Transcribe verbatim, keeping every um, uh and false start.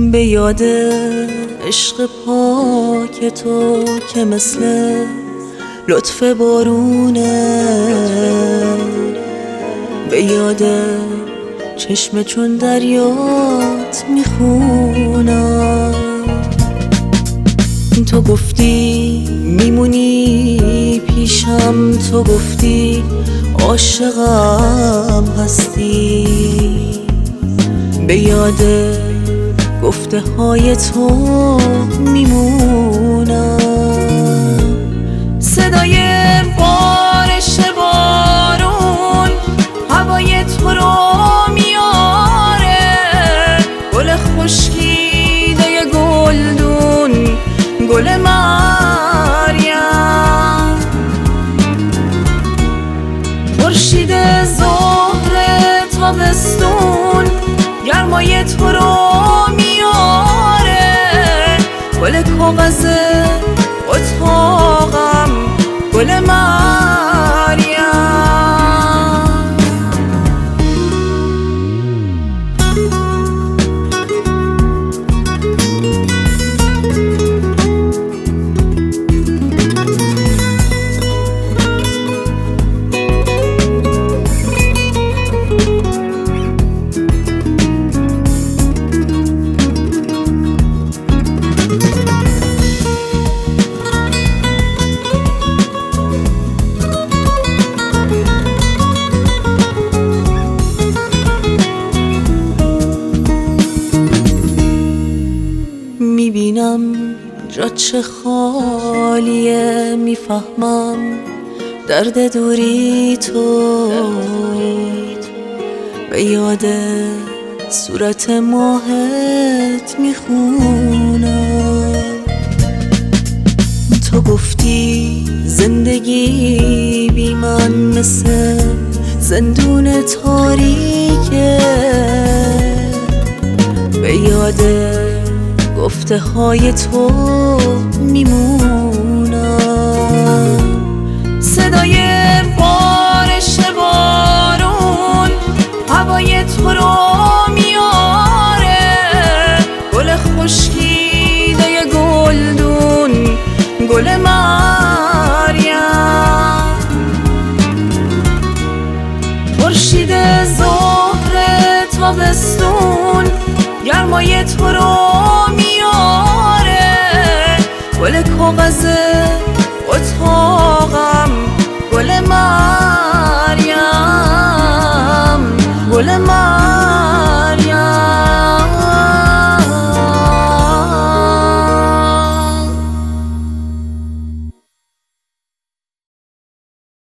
به یاد عشق پاک تو که مثل لطف بارونه، به یاد چشم چون دریات میخونم. تو گفتی میمونی پیشم، تو گفتی عاشقم هستی، به یاد گفته های تو میمونم. صدای بارش بارون هوای تو رو میاره، گل خشکیده گلدون، گل مریم، خورشید ظهر تابستون گرمای تو رو میاره، گل کاغذ اتاقم، گل مریم. میبینم جا چه خالیه، میفهمم درد دوری تو، به یاد صورت ماهت میخونم. تو گفتی زندگی بی من مثل زندون تاریکه، به یاد گفته های تو میمونم. صدای بارش بارون هوای تو رو میاره، گل خشکیده گلدون، گل من